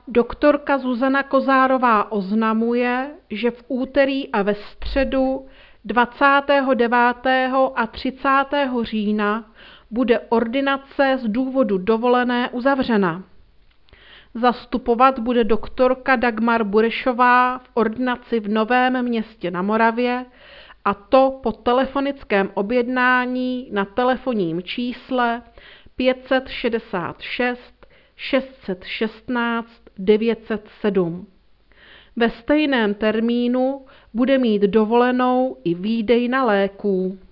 Doktorka Zuzana Kozárová oznamuje, že v úterý a ve středu 29. a 30. října bude ordinace z důvodu dovolené uzavřena. Zastupovat bude doktorka Dagmar Burešová v ordinaci v Novém Městě na Moravě, a to po telefonickém objednání na telefonním čísle 566 616 907. Ve stejném termínu bude mít dovolenou i výdejna léků.